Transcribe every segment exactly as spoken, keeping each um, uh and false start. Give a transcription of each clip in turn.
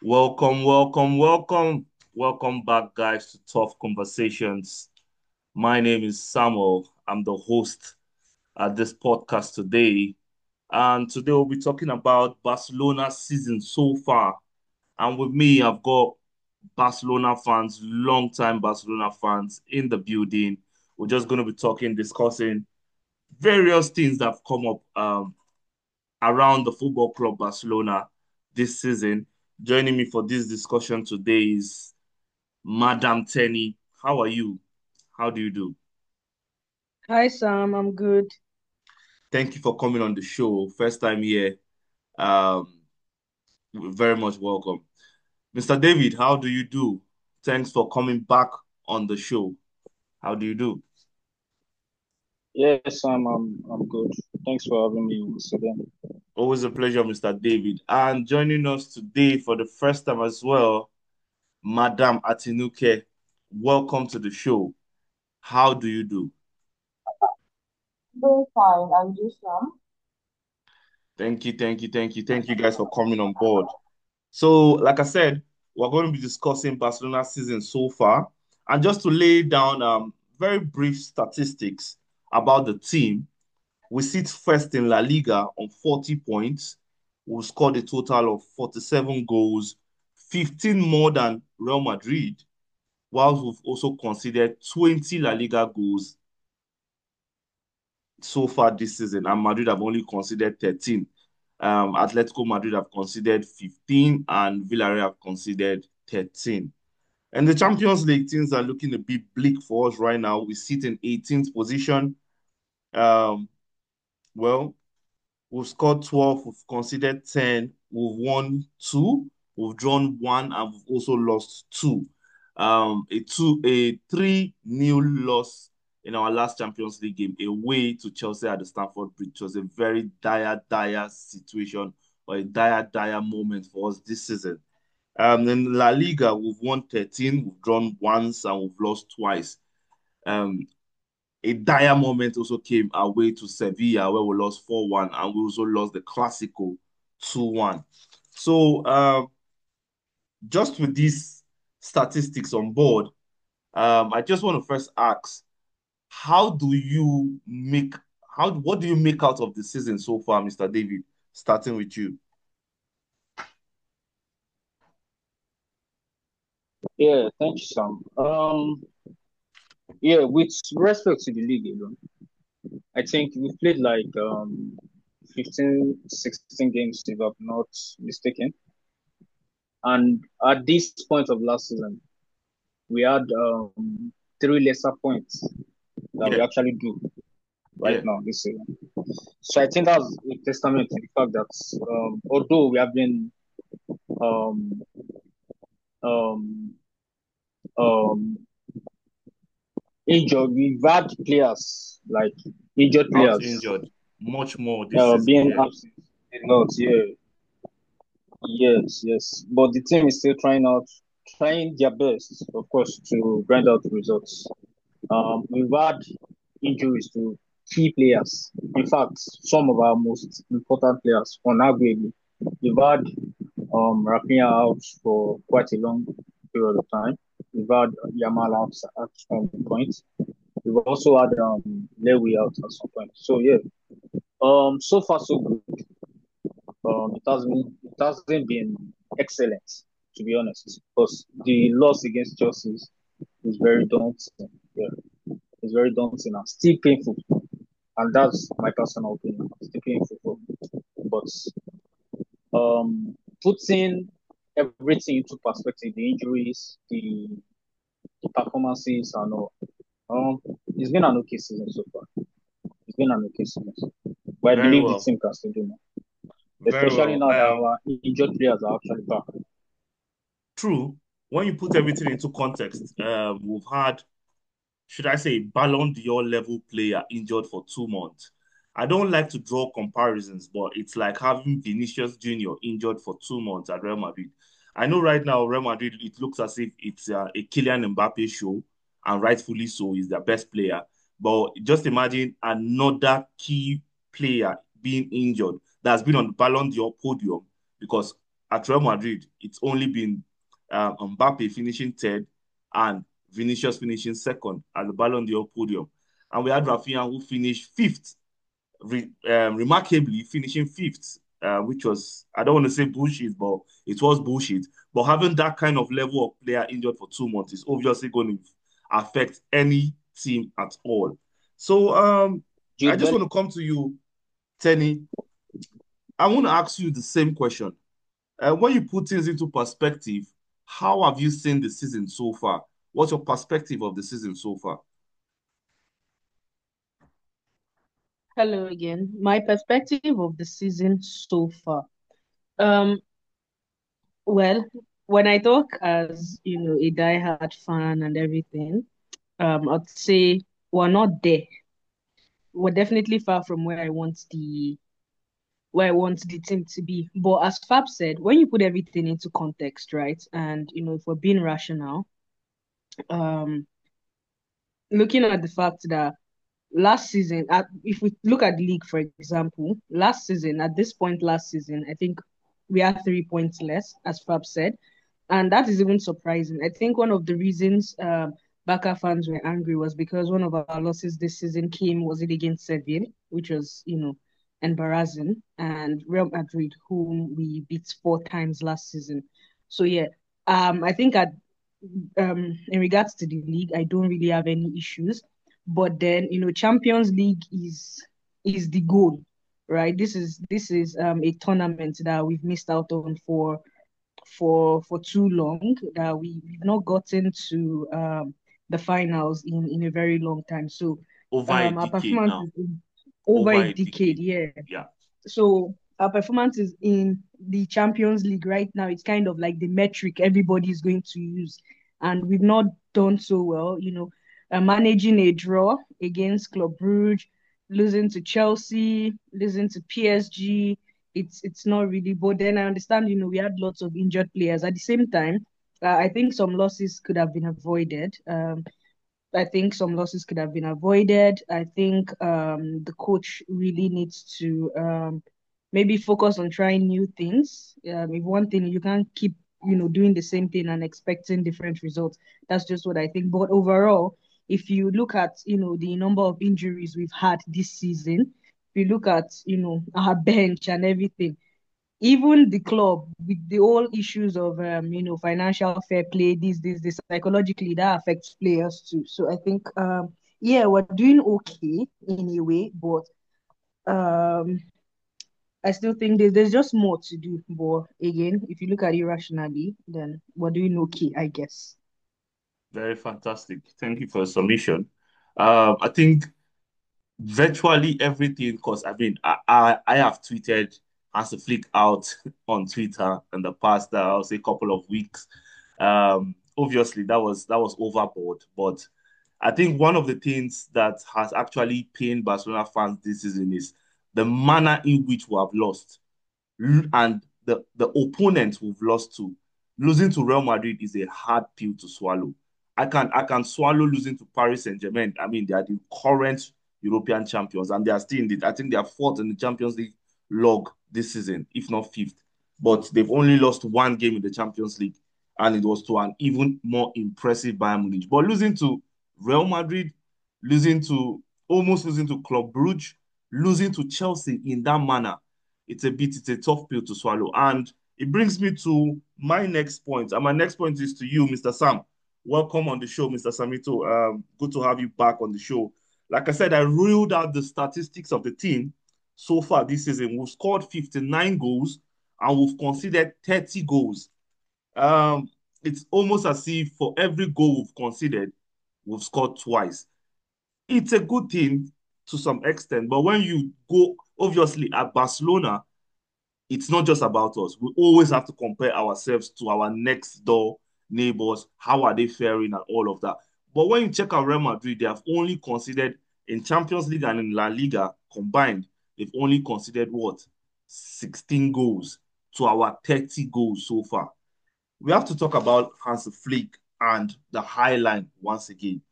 Welcome, welcome, welcome. Welcome back, guys, to Tough Conversations. My name is Samuel. I'm the host at this podcast today. And today we'll be talking about Barcelona's season so far. And with me, I've got Barcelona fans, long-time Barcelona fans in the building. We're just going to be talking, discussing various things that have come up um, around the football club Barcelona this season. Joining me for this discussion today is Madam Tenny. How are you? How do you do? Hi Sam, I'm good. Thank you for coming on the show. First time here. Um, very much welcome. mister David, how do you do? Thanks for coming back on the show. How do you do? Yes, I'm I'm I'm good. Thanks for having me once again. Always a pleasure, mister David. And joining us today for the first time as well, Madam Atinuke. Welcome to the show. How do you do? Doing fine. And you, Sam? Thank you, thank you, thank you, thank you guys for coming on board. So, like I said, we're going to be discussing Barcelona's season so far. And just to lay down um, very brief statistics about the team, we sit first in La Liga on forty points. We've scored a total of forty-seven goals, fifteen more than Real Madrid, whilst we've also conceded twenty La Liga goals so far this season, and Madrid have only conceded thirteen. Um, Atletico Madrid have conceded fifteen, and Villarreal have conceded thirteen. And the Champions League things are looking a bit bleak for us right now. We sit in eighteenth position. Um, well, we've scored twelve, we've conceded ten, we've won two, we've drawn one, and we've also lost two. Um, a two, a three nil loss in our last Champions League game away to Chelsea at the Stamford Bridge. It was a very dire, dire situation or a dire, dire moment for us this season. Um, in La Liga, we've won thirteen, we've drawn once, and we've lost twice. Um, a dire moment also came away to Sevilla where we lost four one and we also lost the Clasico two one. So uh, just with these statistics on board, um, I just want to first ask, how do you make how what do you make out of the season so far, mister David? Starting with you. Yeah, thank you, Sam. Um, yeah, with respect to the league, you know, I think we've played like um fifteen, sixteen games if I'm not mistaken. And at this point of last season, we had um three lesser points that we Yeah, actually do right yeah. now this season. So I think that's a testament to the fact that um although we have been um um um injured. We've had players like injured Out players injured much more this uh, season. being Yeah. absent a lot. Yeah, yes, yes. But the team is still trying out, trying their best, of course, to grind out the results. Um, we've had injuries to key players. In fact, some of our most important players, unarguably, we've had um, Rafinha out for quite a long period of time. We've had Yamal out at some point. We've also had um Lewy out at some point. So yeah, um, so far so good. Um, it has been it hasn't been excellent to be honest, because the loss against Chelsea is, is very daunting. Yeah, it's very daunting and still painful, and that's my personal opinion. It's still painful for me, but um, putting everything into perspective, the injuries, the the performances, and all. Um, it's been an okay season so far. It's been an okay season. But I Very believe the well. team can still do more, Very especially well. now that Um, our injured players are actually back. true. When you put everything into context, um, we've had should I say, Ballon d'Or level player injured for two months. I don't like to draw comparisons, but it's like having Vinicius Junior injured for two months at Real Madrid. I know right now, Real Madrid, it looks as if it's uh, a Kylian Mbappe show, and rightfully so, he's their best player. But just imagine another key player being injured that's been on the Ballon d'Or podium because at Real Madrid, it's only been um, Mbappe finishing third and Vinicius finishing second at the Ballon d'Or podium. And we had Rafinha who finished fifth, re, um, remarkably finishing fifth, uh, which was, I don't want to say bullshit, but it was bullshit. But having that kind of level of player injured for two months is obviously going to affect any team at all. So um, I just want to come to you, Tenny. I want to ask you the same question. Uh, when you put things into perspective, how have you seen the season so far? What's your perspective of the season so far? Hello again. My perspective of the season so far. Um, well, when I talk as, you know, a diehard fan and everything, um, I'd say we're not there. We're definitely far from where I want the where I want the team to be. But as Fab said, when you put everything into context, right? And you know, if we're being rational, um, looking at the fact that last season, at, if we look at the league, for example, last season, at this point last season, I think we had three points less, as Fab said. And that is even surprising. I think one of the reasons um, Barca fans were angry was because one of our losses this season came, was it against Seville, which was, you know, embarrassing, and Real Madrid, whom we beat four times last season. So, yeah, um, I think at um in regards to the league, I don't really have any issues. But then, you know, Champions League is is the goal, right? This is this is um a tournament that we've missed out on for for for too long. That we we've not gotten to um the finals in in a very long time. So Over a um our decade performance now. is in over Over a a decade, decade. yeah. Yeah. So our performances in the Champions League right now, it's kind of like the metric everybody is going to use. And we've not done so well, you know, uh, managing a draw against Club Brugge, losing to Chelsea, losing to P S G. It's it's not really. But then I understand, you know, we had lots of injured players. At the same time, uh, I think some losses could have been avoided. Um, I think some losses could have been avoided. I think um, the coach really needs to um, maybe focus on trying new things. Um, if one thing, you can't keep, you know, doing the same thing and expecting different results. That's just what I think. But overall, if you look at, you know, the number of injuries we've had this season, if you look at, you know, our bench and everything, even the club with the whole issues of um, you know, financial fair play, this, this, this psychologically that affects players too. So I think um yeah, we're doing okay in a way, but um I still think there's, there's just more to do. But again, if you look at it rationally, then we're doing okay, I guess. Very fantastic. Thank you for your submission. Um, I think virtually everything, because I mean, I, I, I have tweeted Hansi Flick out on Twitter in the past, uh, I'll say, couple of weeks. Um, obviously, that was that was overboard, but I think one of the things that has actually pained Barcelona fans this season is the manner in which we have lost and the, the opponents we've lost to. Losing to Real Madrid is a hard pill to swallow. I can I can swallow losing to Paris Saint-Germain. I mean, they are the current European champions, and they are still in it. I think they are fourth in the Champions League log this season, if not fifth. But they've only lost one game in the Champions League, and it was to an even more impressive Bayern Munich. But losing to Real Madrid, losing to almost losing to Club Brugge, losing to Chelsea in that manner, it's a bit, it's a tough pill to swallow. And it brings me to my next point. And my next point is to you, Mister Sam. Welcome on the show, Mister Samito. Um, good to have you back on the show. Like I said, I ruled out the statistics of the team so far this season. We've scored fifty-nine goals and we've conceded thirty goals. Um, it's almost as if for every goal we've conceded, we've scored twice. It's a good thing to some extent, but when you go, obviously, at Barcelona, it's not just about us. We always have to compare ourselves to our next door neighbors. How are they faring and all of that? But when you check out Real Madrid, they have only considered in Champions League and in La Liga combined, they've only considered what? sixteen goals to our thirty goals so far. We have to talk about Hans Flick and the High Line once again.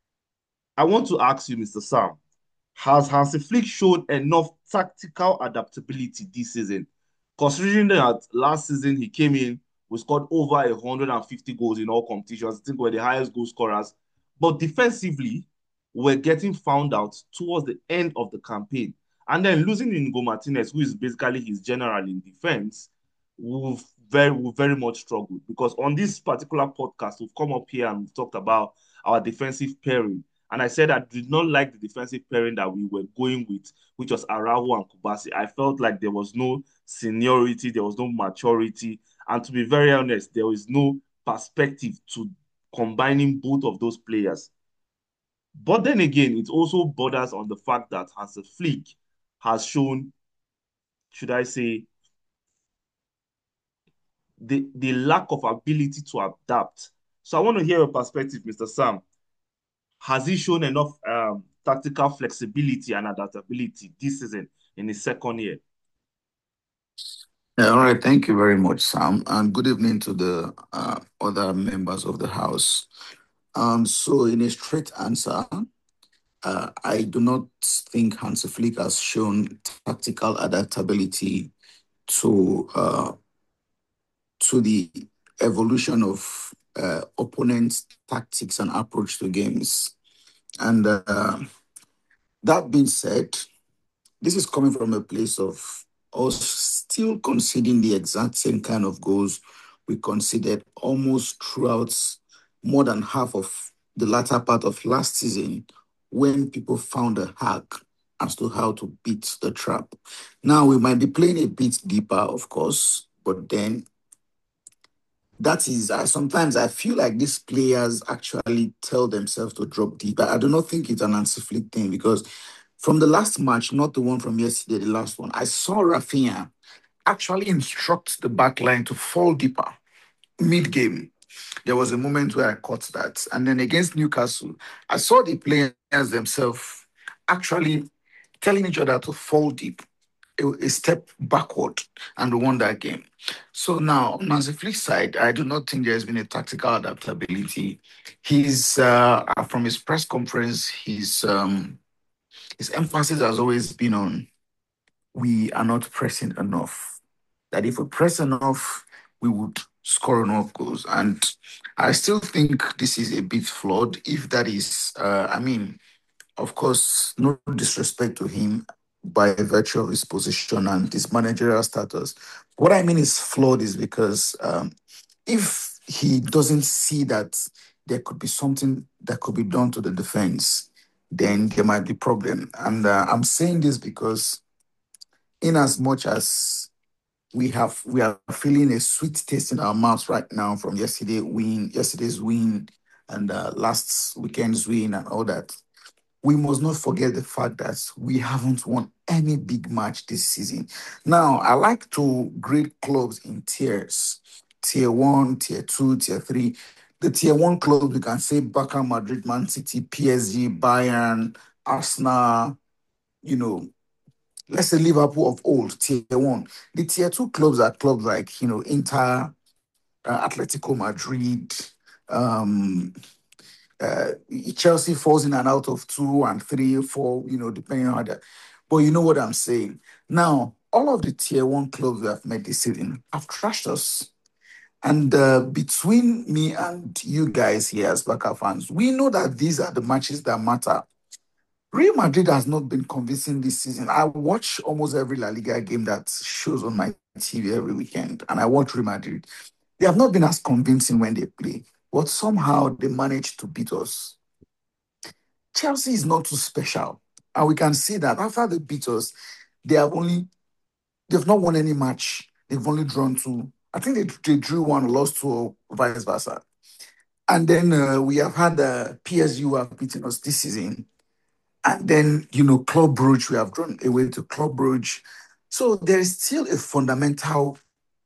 I want to ask you, Mister Sam, has Hansi Flick shown enough tactical adaptability this season Considering that last season he came in, we scored over one hundred fifty goals in all competitions. I think we're the highest goal scorers. But defensively, we're getting found out towards the end of the campaign. And then losing Inigo Martinez, who is basically his general in defense, we've very, we've very much struggled. Because on this particular podcast, we've come up here and we've talked about our defensive pairing. And I said I did not like the defensive pairing that we were going with, which was Araujo and Kubasi. I felt like there was no seniority, there was no maturity. And to be very honest, there is no perspective to combining both of those players. But then again, it also borders on the fact that Hansi Flick has shown, should I say, the, the lack of ability to adapt. So I want to hear your perspective, Mister Sam. Has he shown enough um, tactical flexibility and adaptability this season in his second year? Yeah, all right. Thank you very much, Sam. And good evening to the uh, other members of the House. Um, so, in a straight answer, uh, I do not think Hansi Flick has shown tactical adaptability to uh, to the evolution of uh, opponents' tactics and approach to games. And uh, that being said, this is coming from a place of us still conceding the exact same kind of goals we conceded almost throughout more than half of the latter part of last season when people found a hack as to how to beat the trap. Now, we might be playing a bit deeper, of course, but then that is, I sometimes I feel like these players actually tell themselves to drop deep. I do not think it's an Hansi Flick thing because from the last match, not the one from yesterday, the last one, I saw Rafinha actually instruct the back line to fall deeper mid-game. There was a moment where I caught that. And then against Newcastle, I saw the players themselves actually telling each other to fall deep, a, a step backward, and won that game. So now, on the flip side, I do not think there's been a tactical adaptability. He's, uh, from his press conference, his, um, his emphasis has always been on we are not pressing enough. That if we press enough, we would score enough goals. And I still think this is a bit flawed. If that is, uh, I mean, of course, no disrespect to him by virtue of his position and his managerial status. What I mean is flawed is because um, if he doesn't see that there could be something that could be done to the defense, then there might be problem. And uh, I'm saying this because in as much as we have we are feeling a sweet taste in our mouths right now from yesterday win, yesterday's win, and uh, last weekend's win and all that. We must not forget the fact that we haven't won any big match this season. Now, I like to grade clubs in tiers. Tier one, tier two, tier three. The tier one clubs, we can say Barca, Madrid, Man City, P S G, Bayern, Arsenal, you know, let's say Liverpool of old, tier one. The tier two clubs are clubs like, you know, Inter, uh, Atletico Madrid, um, uh, Chelsea falls in and out of two and three, four, you know, depending on how that. But you know what I'm saying. Now, all of the tier one clubs we have met this season have trashed us. And uh, between me and you guys here as Barca fans, we know that these are the matches that matter. Real Madrid has not been convincing this season. I watch almost every La Liga game that shows on my T V every weekend, and I watch Real Madrid. They have not been as convincing when they play, but somehow they managed to beat us. Chelsea is not too special, and we can see that after they beat us, they have only they've not won any match. They've only drawn two. I think they, they drew one, lost two, or vice versa. And then uh, we have had uh, P S G who have beaten us this season. And then, you know, Club Brugge, we have drawn away to Club Brugge. So there is still a fundamental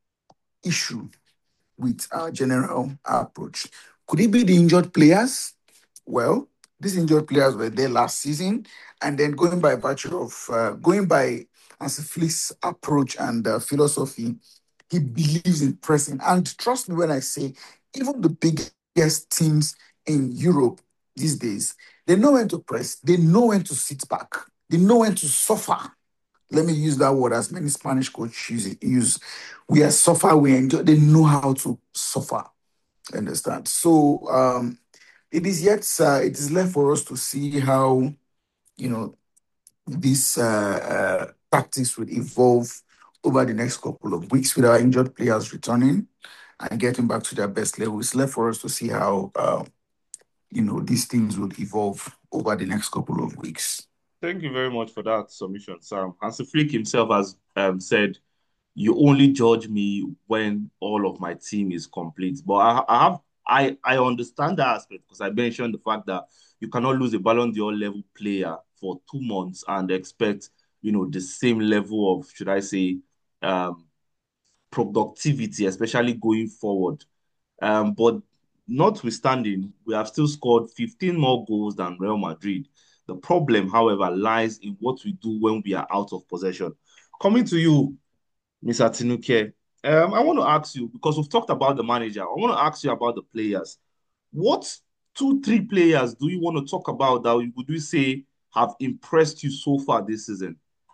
issue with our general approach. Could it be the injured players? Well, these injured players were there last season, and then going by virtue of uh, going by Hansi Flick's approach and uh, philosophy, he believes in pressing. And trust me when I say, even the biggest teams in Europe these days, they know when to press, they know when to sit back, they know when to suffer let me use that word as many Spanish coaches use. it- use. We are suffer, we enjoy. They know how to suffer. Understand? So um, it is yet uh, it is left for us to see how you know this uh, uh, tactics will evolve over the next couple of weeks with our injured players returning and getting back to their best level. It's left for us to see how uh, you know these things will evolve over the next couple of weeks. Thank you very much for that submission, Sam. Hansi Flick himself has um, said, "You only judge me when all of my team is complete." But I, I have I I understand that aspect because I mentioned the fact that you cannot lose a Ballon d'Or level player for two months and expect you know the same level of, should I say, um, productivity, especially going forward. Um, but notwithstanding, we have still scored fifteen more goals than Real Madrid. The problem, however, lies in what we do when we are out of possession. Coming to you, Mister Tinuke, um, I want to ask you, because we've talked about the manager, I want to ask you about the players. What two, three players do you want to talk about that would you say have impressed you so far this season?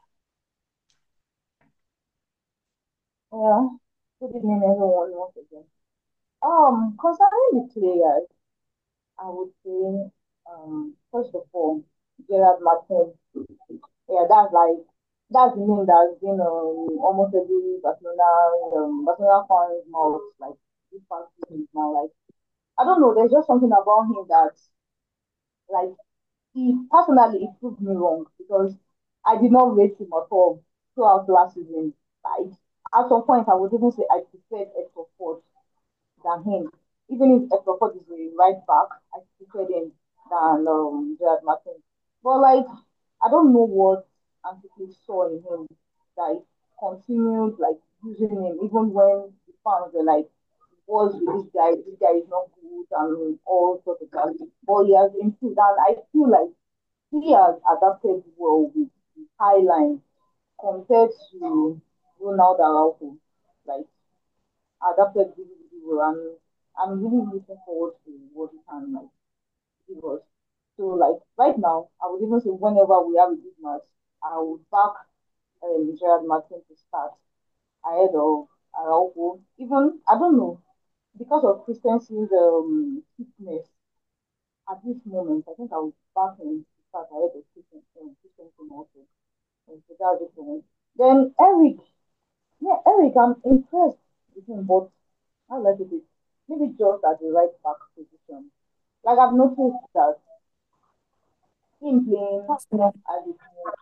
Yeah. Good evening, everyone, once again. Um, concerning the players, I would say, um, first of all, Gerard Martin. Yeah, that's like that's the name that's been um, almost every Barcelona um, Barcelona fans' mouth, like this past season now. Like I don't know, there's just something about him that like he personally it proved me wrong because I did not rate him at all throughout last season. Like at some point, I would even say I preferred Hector Ford than him. Even if Hector Ford is a right back, I preferred him than um, Gerard Martin. But like, I don't know what Antiquity saw in him that he continued like using him even when the fans were like, "What's with this guy? This guy is not good," and all sorts of that. But he has improved, and I feel like he has adapted well with the high line compared to Ronaldo Araujo. Like adapted really, really well, and I'm really looking forward to what he can like give us. So like right now, I would even say whenever we have a big match, I would back um, Gerard Martin to start ahead of Araujo. Even I don't know because of Christensen's um, fitness at this moment, I think I would back him to start ahead of Christensen, Christensen also. And so that's it for me. Then Eric, yeah, Eric, I'm impressed with him, but how like it is maybe just at the right back position. Like I've noticed that him playing as a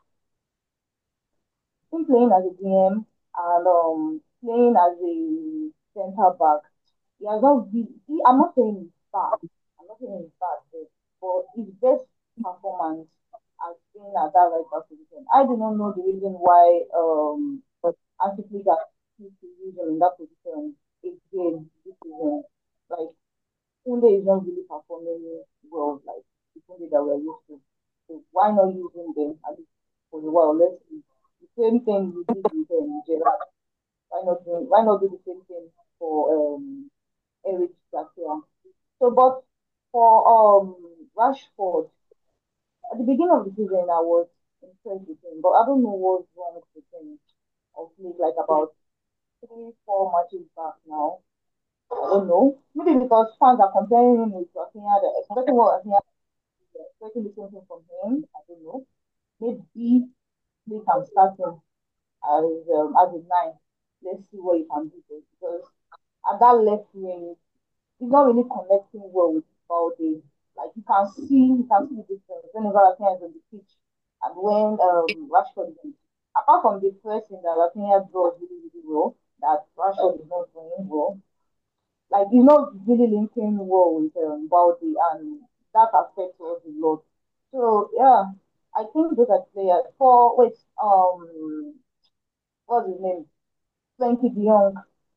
him playing as a D M and um playing as a centre back. He has not really. He, I'm not saying he's bad. I'm not saying he's bad, but but his best performance has been at that right back position. I do not know the reason why um Anti Flick has used to use him in that position again this season. Like Kunde is not really performing well, like the Kunde that we're used to. So why not using them at least for a while? Let's see. The same thing we did with um, Gerard. Why not do why not do the same thing for um Eric Garcia? So but for um Rashford, at the beginning of the season I was impressed with him, but I don't know what's wrong with him of late, like about three, four matches back now. I don't know. Maybe because fans are comparing him with Rafinha, they're expecting what Rafinha they're expecting the same thing from him. I don't know. Maybe they can start him as um, as a nine. Let's see what he can do there. Because at that left wing, he's not really connecting well with Balde. Like you can see, you can see the difference whenever Rafinha is on the pitch and when um, Rashford is on the pitch. Apart from the pressing that Rafinha draws really, really well, that Rashford is not doing well, like he's not really linking well with um, Baldi, and that affects us a lot. So yeah, I think those are players. For wait, um, what's his name? Frankie De Jong.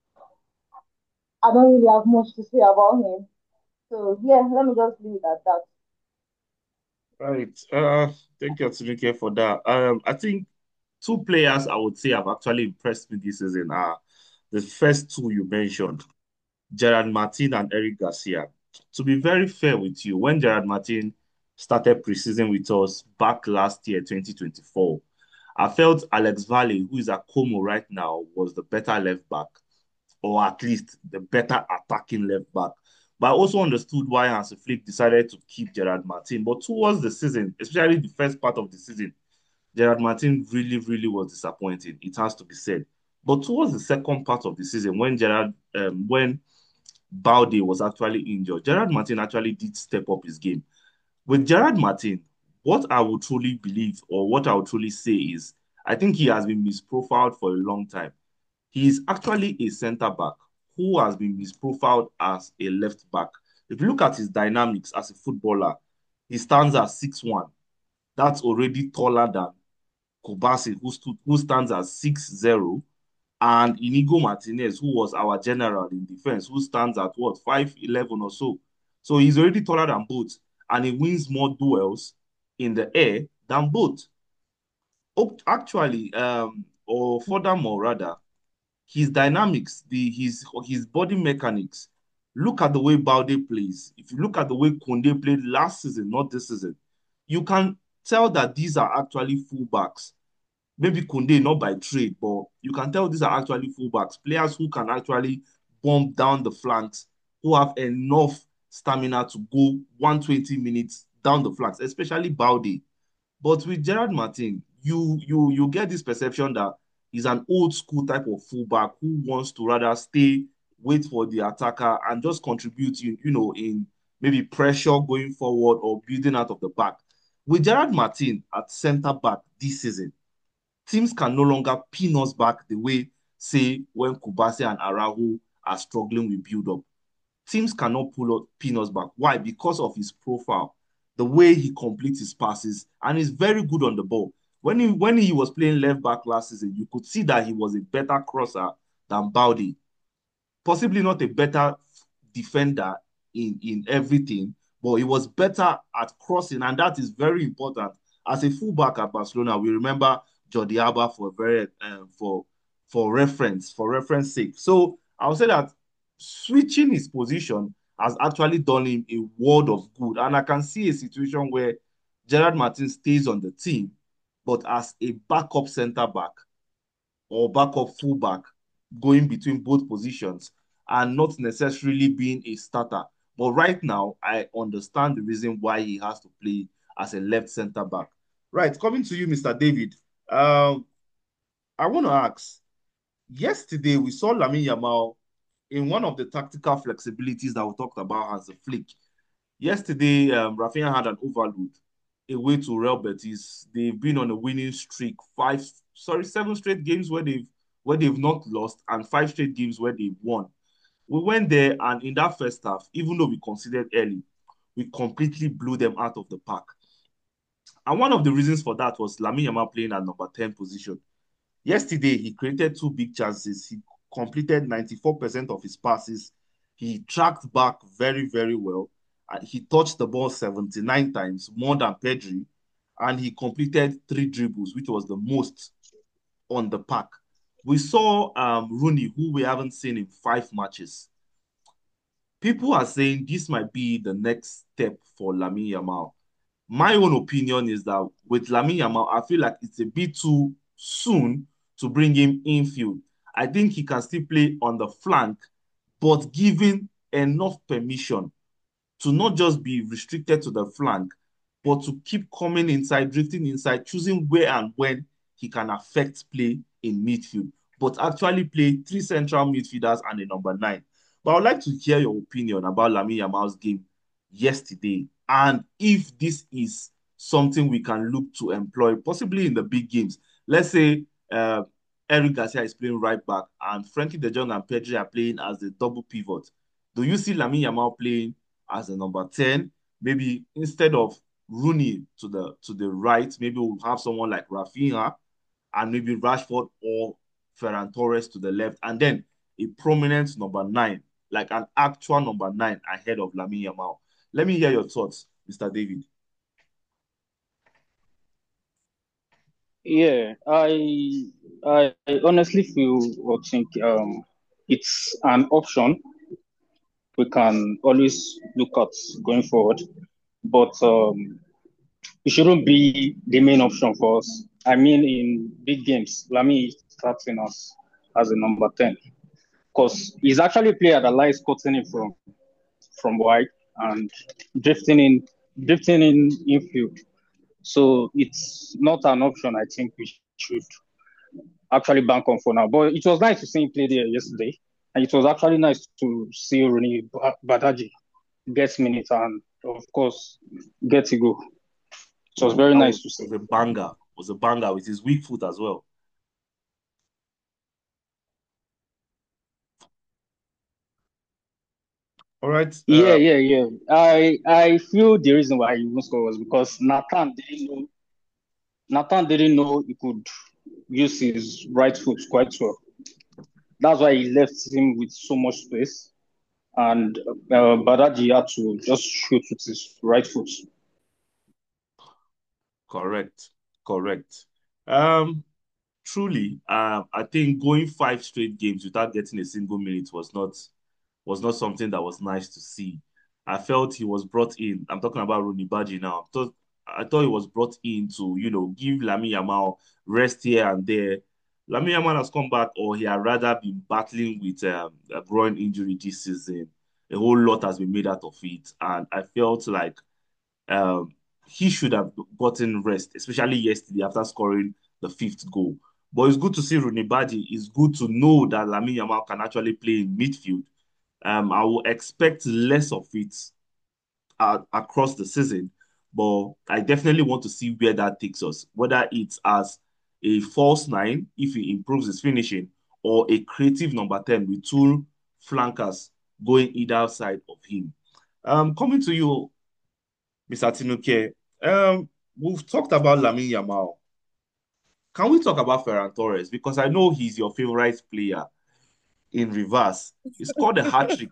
I don't really have much to say about him. So yeah, let me just leave it at that. Right. Uh, thank you, Tinuke, for that. Um, I think two players I would say have actually impressed me this season are the first two you mentioned, Gerard Martin and Eric Garcia. To be very fair with you, when Gerard Martin started preseason with us back last year, twenty twenty-four, I felt Alex Valle, who is at Como right now, was the better left back, or at least the better attacking left back. But I also understood why Hansi Flick decided to keep Gerard Martin. But towards the season, especially the first part of the season, Gerard Martin really, really was disappointing. It has to be said. But towards the second part of the season, when Gerard, um, when Balde was actually injured, Gerard Martin actually did step up his game. With Gerard Martin, what I would truly believe or what I would truly say is I think he has been misprofiled for a long time. He is actually a centre back who has been misprofiled as a left back. If you look at his dynamics as a footballer, he stands at six one. That's already taller than Kobasi, who, stood, who stands at six zero, and Inigo Martinez, who was our general in defense, who stands at what, five eleven or so. So he's already taller than both, and he wins more duels in the air than both. Actually, um, or furthermore, rather, his dynamics, the his his body mechanics. Look at the way Balde plays. If you look at the way Kunde played last season, not this season, you can tell that these are actually fullbacks. Maybe Kunde not by trade, but you can tell these are actually fullbacks, players who can actually bomb down the flanks, who have enough stamina to go one hundred twenty minutes down the flanks, especially Balde. But with Gerard Martin, you you you get this perception that he's an old school type of fullback who wants to rather stay, wait for the attacker, and just contribute, you, you know, in maybe pressure going forward or building out of the back. With Gerard Martin at centre back this season, teams can no longer pin us back the way, say, when Kubasi and Araujo are struggling with build-up. Teams cannot pull up, pin us back. Why? Because of his profile, the way he completes his passes, and he's very good on the ball. When he when he was playing left back last season, you could see that he was a better crosser than Balde. Possibly not a better defender in, in everything, but he was better at crossing, and that is very important. As a fullback at Barcelona, we remember Jordi Alba for very um, for for reference, for reference sake. So I would say that switching his position has actually done him a world of good. And I can see a situation where Gerard Martin stays on the team, but as a backup centre back or backup fullback, going between both positions and not necessarily being a starter. But right now, I understand the reason why he has to play as a left centre back. Right, coming to you, Mister David. Um, I want to ask, yesterday we saw Lamine Yamal in one of the tactical flexibilities that we talked about as a flick. Yesterday, um, Rafinha had an overload away to Real Betis. They've been on a winning streak, five, sorry, seven straight games where they've where they've not lost, and five straight games where they've won. We went there, and in that first half, even though we conceded early, we completely blew them out of the park. And one of the reasons for that was Lamine Yamal playing at number ten position. Yesterday, he created two big chances. He completed ninety-four percent of his passes. He tracked back very, very well. And he touched the ball seventy-nine times, more than Pedri. And he completed three dribbles, which was the most on the pack. We saw um, Rooney, who we haven't seen in five matches. People are saying this might be the next step for Lamine Yamal. My own opinion is that with Lamine Yamal, I feel like it's a bit too soon to bring him infield. I think he can still play on the flank, but given enough permission to not just be restricted to the flank, but to keep coming inside, drifting inside, choosing where and when he can affect play in midfield, but actually play three central midfielders and a number nine. But I would like to hear your opinion about Lamine Yamal's game yesterday, and if this is something we can look to employ, possibly in the big games. Let's say uh, Eric Garcia is playing right back, and Frankie de Jong and Pedri are playing as the double pivot. Do you see Lamine Yamal playing as a number ten? Maybe instead of Rooney to the to the right, maybe we'll have someone like Rafinha and maybe Rashford or Ferran Torres to the left, and then a prominent number nine, like an actual number nine ahead of Lamine Yamal. Let me hear your thoughts, Mister David. Yeah, I I honestly feel or think um it's an option we can always look at going forward, but um it shouldn't be the main option for us. I mean, in big games, Lamy starting as as a number ten because he's actually a player that likes cutting in from from wide and drifting in drifting in infield. So it's not an option I think we should actually bank on for now. But it was nice to see him play there yesterday. And it was actually nice to see Rooney Badaji get minutes and, of course, get a goal. It was very That nice was, to see. was a banger. Was a banger with his weak foot as well. All right. Yeah, Uh, yeah, yeah. I I feel the reason why he won't score was because Nathan didn't know Nathan didn't know he could use his right foot quite well. That's why he left him with so much space. And uh, Badaji had to just shoot with his right foot. correct. Correct. Um, truly, uh, I think going five straight games without getting a single minute was not was not something that was nice to see. I felt he was brought in. I'm talking about Rooney Badji now. I thought, I thought he was brought in to, you know, give Lamine Yamal rest here and there. Lamine Yamal has come back, or he had rather been battling with um, a groin injury this season. A whole lot has been made out of it, and I felt like um, he should have gotten rest, especially yesterday after scoring the fifth goal. But it's good to see Rooney Badji. It's good to know that Lamine Yamal can actually play in midfield. Um, I will expect less of it uh, across the season, but I definitely want to see where that takes us. Whether it's as a false nine, if he improves his finishing, or a creative number ten with two flankers going either side of him. Um, coming to you, Mister Tinuke, um, we've talked about Lamine Yamal. Can we talk about Ferran Torres? Because I know he's your favorite player in reverse. He scored a hat trick.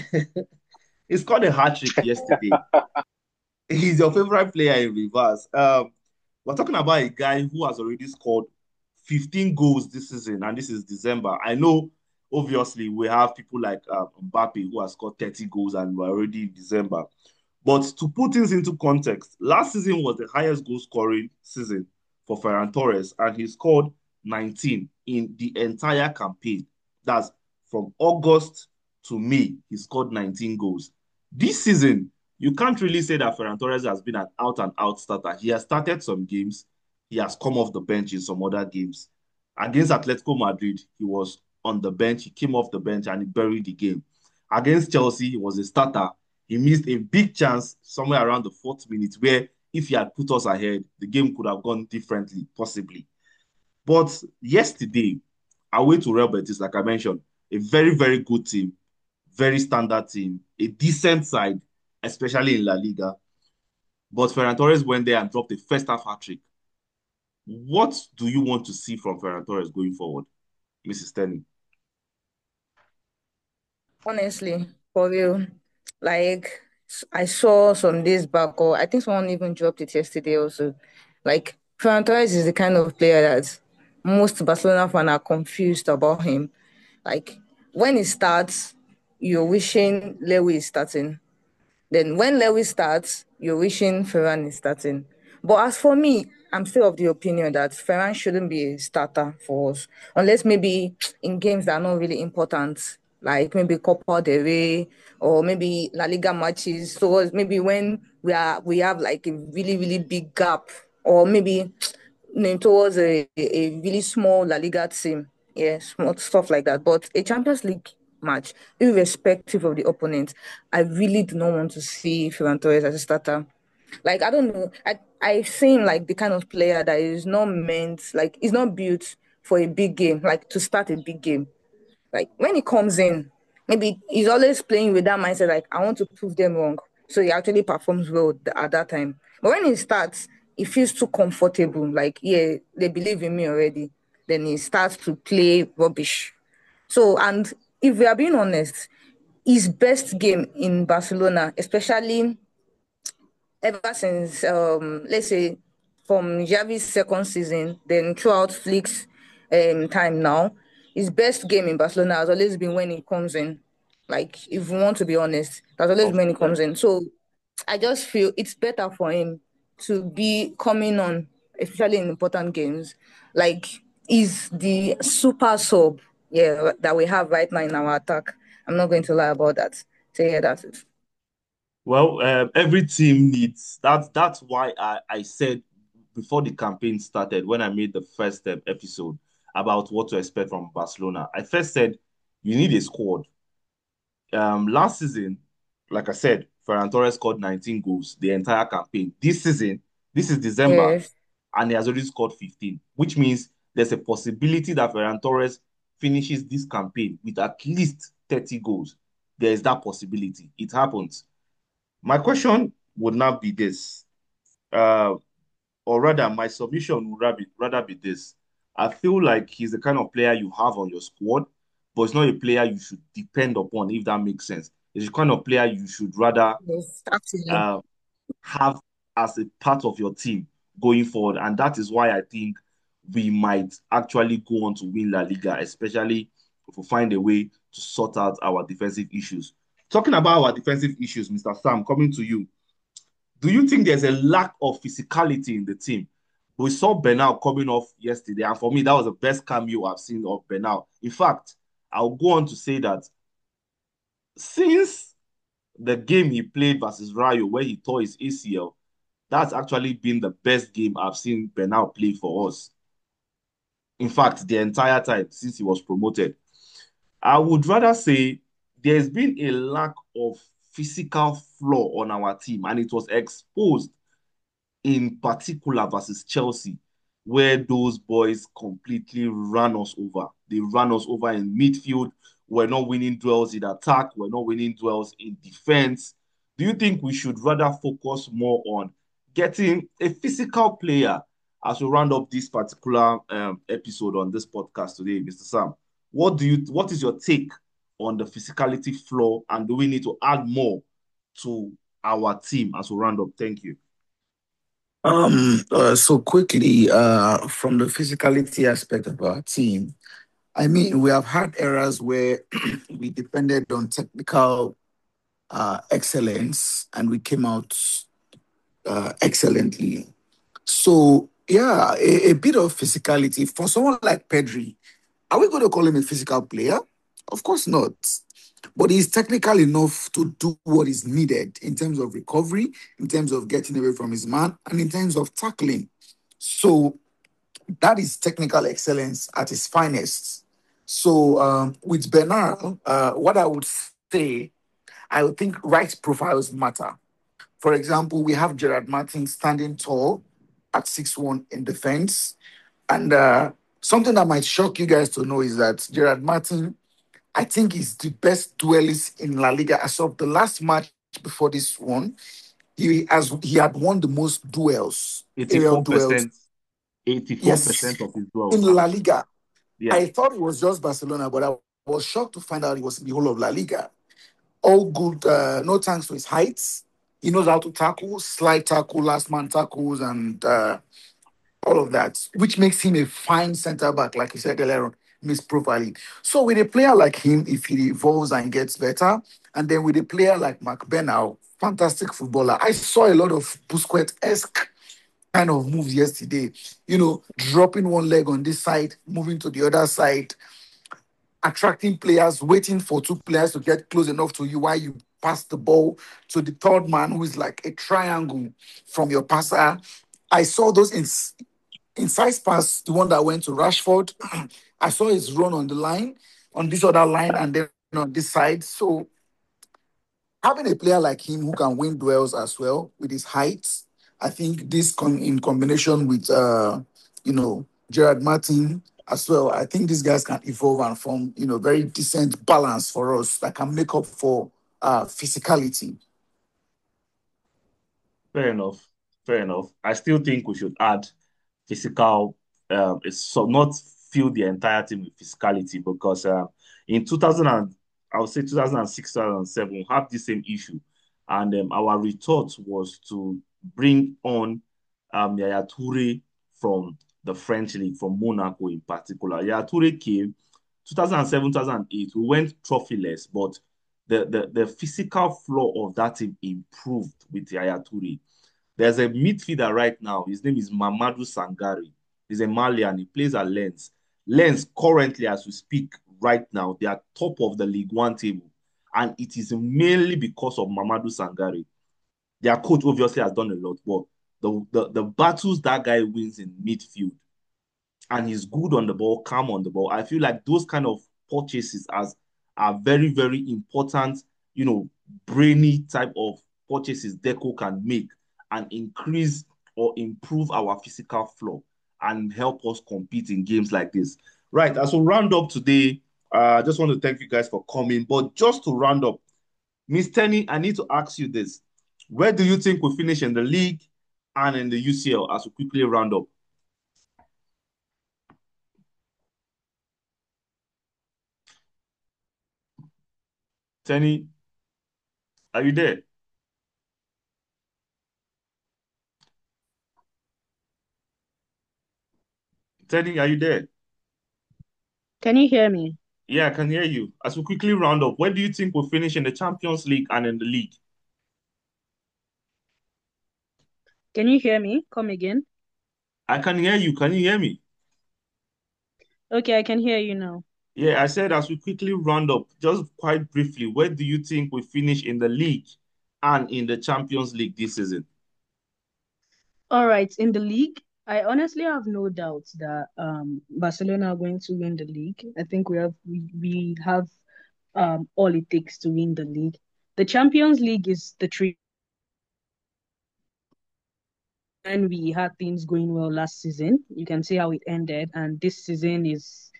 He scored a hat trick yesterday. He's your favorite player in reverse. Um, we're talking about a guy who has already scored fifteen goals this season, and this is December. I know, obviously, we have people like uh, Mbappe who has scored thirty goals, and we're already in December. But to put things into context, last season was the highest goal scoring season for Ferran Torres, and he scored nineteen in the entire campaign. That's from August to May, he scored nineteen goals. This season, you can't really say that Ferran Torres has been an out and out starter. He has started some games, he has come off the bench in some other games. Against Atletico Madrid, he was on the bench, he came off the bench and he buried the game. Against Chelsea, he was a starter. He missed a big chance somewhere around the fourth minute where if he had put us ahead, the game could have gone differently, possibly. But yesterday, away to Real Betis, like I mentioned, a very, very good team, very standard team, a decent side, especially in La Liga. But Ferran Torres went there and dropped a first half hat trick. What do you want to see from Ferran Torres going forward, Missus Stenny? Honestly, for real, like s- I saw some days back, or I think someone even dropped it yesterday also. Like Ferran Torres is the kind of player that most Barcelona fans are confused about him. Like when he starts, you're wishing Lewy is starting. Then when Lewis starts, you're wishing Ferran is starting. But as for me, I'm still of the opinion that Ferran shouldn't be a starter for us, unless maybe in games that are not really important, like maybe Copa del Rey or maybe La Liga matches. So maybe when we are we have like a really really big gap, or maybe towards a, a really small La Liga team. Yeah, small stuff like that. But a Champions League match, irrespective of the opponent, I really do not want to see Ferran Torres as a starter. Like I don't know, I I seem like the kind of player that is not meant, like is not built for a big game, like to start a big game. Like when he comes in, maybe he's always playing with that mindset, like I want to prove them wrong. So he actually performs well th- at that time. But when he starts, he feels too comfortable. Like, yeah, they believe in me already. Then he starts to play rubbish. So, and if we are being honest, his best game in Barcelona, especially ever since um let's say from Xavi's second season, then throughout Flick's um time now, his best game in Barcelona has always been when he comes in. Like if we want to be honest, that's always been when he comes one hundred percent. in. So I just feel it's better for him to be coming on especially in important games. Like, is the super sub, yeah, that we have right now in our attack. I'm not going to lie about that. So yeah, that's it. Well, um, every team needs that. That's why I, I said before the campaign started, when I made the first um, episode about what to expect from Barcelona, I first said you need a squad. Um, last season, like I said, Ferran Torres scored nineteen goals the entire campaign. This season, this is December, Yes. and he has already scored fifteen, which means there's a possibility that Ferran Torres finishes this campaign with at least thirty goals. There is that possibility. It happens. My question would not be this, uh, or rather, my submission would rather be, rather be this. I feel like he's the kind of player you have on your squad, but it's not a player you should depend upon, if that makes sense. It's the kind of player you should rather Yes, absolutely. uh, have as a part of your team going forward. And that is why I think we might actually go on to win La Liga, especially if we find a way to sort out our defensive issues. Talking about our defensive issues, Mister Sam, coming to you. Do you think there's a lack of physicality in the team? We saw Bernal coming off yesterday, and for me, that was the best cameo I've seen of Bernal. In fact, I'll go on to say that since the game he played versus Rayo, where he tore his A C L, that's actually been the best game I've seen Bernal play for us. In fact, the entire time since he was promoted. I would rather say there's been a lack of physical flaw on our team, and it was exposed in particular versus Chelsea, where those boys completely ran us over. They ran us over in midfield. We're not winning duels in attack. We're not winning duels in defense. Do you think we should rather focus more on getting a physical player as we round up this particular um, episode on this podcast today, Mister Sam? What do you? What is your take on the physicality flaw, and do we need to add more to our team as we round up? Thank you. Um, uh, so quickly, uh, from the physicality aspect of our team, I mean, we have had eras where we depended on technical uh, excellence and we came out uh, excellently. So, yeah, a, a bit of physicality for someone like Pedri. Are we going to call him a physical player? Of course not. But he's technical enough to do what is needed in terms of recovery, in terms of getting away from his man, and in terms of tackling. So that is technical excellence at its finest. So um, with Bernard, uh, what I would say, I would think right profiles matter. For example, we have Gerard Martin standing tall at six one in defense. And uh, something that might shock you guys to know is that Gerard Martin, I think, is the best duelist in La Liga. As of the last match before this one, he has he had won the most duels, aerial duels. eighty-four percent eighty-four Yes, percent of his goals. in La Liga. Yeah. I thought it was just Barcelona, but I was shocked to find out it was in the whole of La Liga. All good, uh, no thanks to his heights. He knows how to tackle, slide tackle, last man tackles, and uh, all of that, which makes him a fine centre back, like you said earlier on, misprofiling. So with a player like him, if he evolves and gets better, and then with a player like Mark Bernal, fantastic footballer. I saw a lot of Busquets-esque kind of moves yesterday. You know, dropping one leg on this side, moving to the other side, attracting players, waiting for two players to get close enough to you while you pass the ball to the third man who is like a triangle from your passer. I saw those in incise pass, the one that went to Rashford. I saw his run on the line, on this other line, and then on this side. So having a player like him who can win duels as well with his height, I think this con- in combination with uh, you know, Gerard Martin as well, I think these guys can evolve and form, you know, very decent balance for us that can make up for uh, physicality. Fair enough. Fair enough. I still think we should add physical, um, it's so not fill the entire team with physicality because um, in two thousand and I would say two thousand six, two thousand seven, we had the same issue, and um, our retort was to bring on um, Yaya Toure from the French league, from Monaco in particular. Yaya Toure came two thousand seven, two thousand eight. We went trophyless, but the, the, the physical flow of that team improved with Yaya Toure. There's a midfielder right now. His name is Mamadou Sangare. He's a Malian. He plays at Lens. Lens currently, as we speak right now, they are top of the League One table. And it is mainly because of Mamadou Sangare. Their coach obviously has done a lot, but the, the, the battles that guy wins in midfield, and he's good on the ball, calm on the ball. I feel like those kind of purchases as are very, very important, you know, brainy type of purchases Deco can make and increase or improve our physical flow and help us compete in games like this. Right, as we round up today, uh, I just want to thank you guys for coming. But just to round up, Miss Tenny, I need to ask you this. Where do you think we finish in the league and in the U C L as we quickly round up? Tenny, are you there? Tenny, are you there? Can you hear me? Yeah, I can hear you. As we quickly round up, where do you think we'll finish in the Champions League and in the league? Can you hear me? Come again. I can hear you. Can you hear me? Okay, I can hear you now. Yeah, I said as we quickly round up, just quite briefly, where do you think we finish in the league and in the Champions League this season? All right, in the league, I honestly have no doubts that um Barcelona are going to win the league. I think we have we, we have um all it takes to win the league. The Champions League is the trick. When we had things going well last season, you can see how it ended, and this season is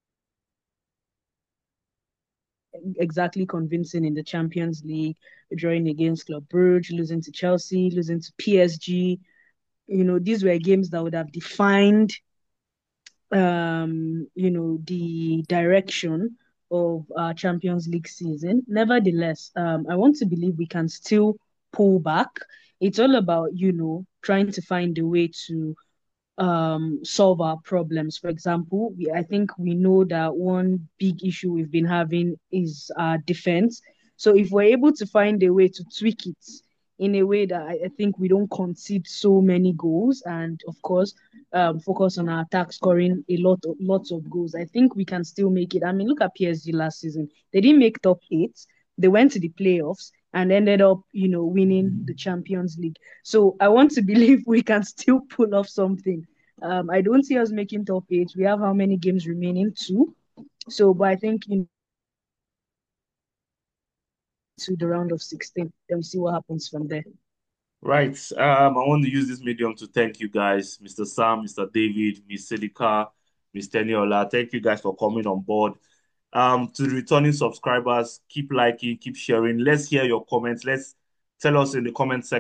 exactly convincing in the Champions League, drawing against Club Brugge, losing to Chelsea, losing to P S G. You know, these were games that would have defined um, you know, the direction of our Champions League season. Nevertheless, um, I want to believe we can still pull back. It's all about, you know, trying to find a way to um solve our problems. For example, we, I think we know that one big issue we've been having is our defense. So if we're able to find a way to tweak it in a way that I, I think we don't concede so many goals, and of course, um, focus on our attack, scoring a lot of lots of goals, I think we can still make it. I mean, look at P S G last season; they didn't make top eight. They went to the playoffs and ended up, you know, winning the Champions League. So I want to believe we can still pull off something. Um, I don't see us making top eight. We have how many games remaining? Two. So, but I think in to the round of sixteen, then we see what happens from there. Right. Um, I want to use this medium to thank you guys, Mister Sam, Mister David, Miss Selika, Miss Teniola. Thank you guys for coming on board. Um, to the returning subscribers, keep liking, keep sharing. Let's hear your comments. Let's tell us in the comment section.